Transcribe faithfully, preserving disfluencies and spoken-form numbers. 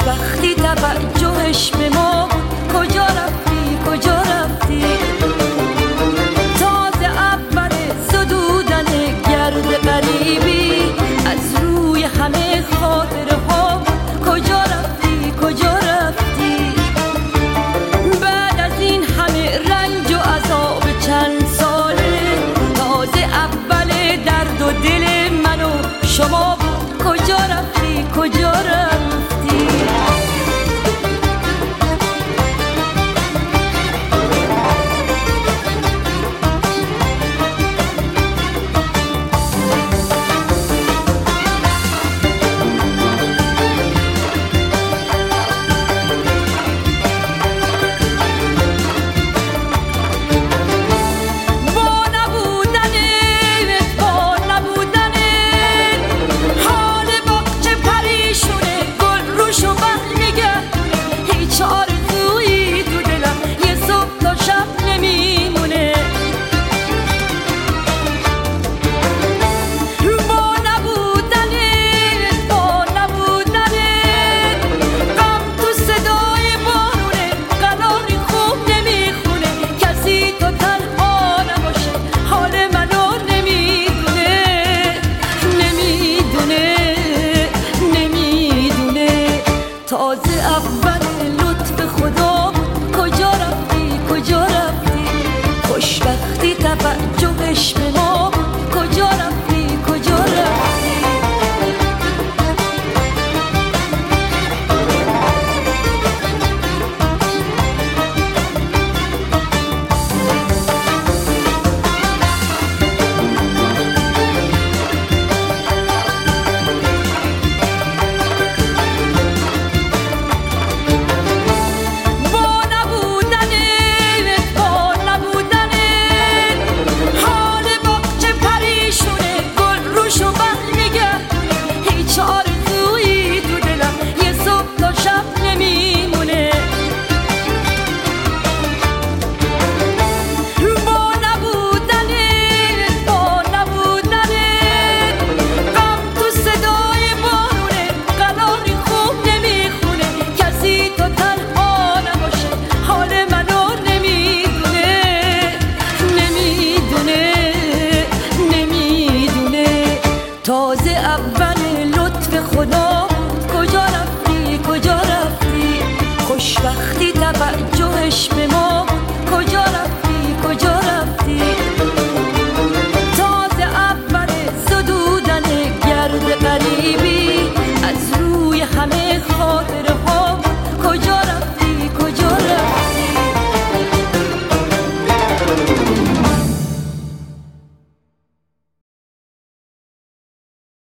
خوشبختی توجهش به ما بود، کجا رفتی کجا رفتی؟ تازه اول زدودن گرد غریبی از روی همه خاطره ها، کجا رفتی کجا رفتی؟ بعد از این همه رنج و عذاب چند ساله، تازه اول درد و دل من و شما بود، کجا رفتی کجا رفتی؟ تازه اول لطف خدا بود، کجا رفتی کجا رفتی؟ خوشبختی توجهش به ما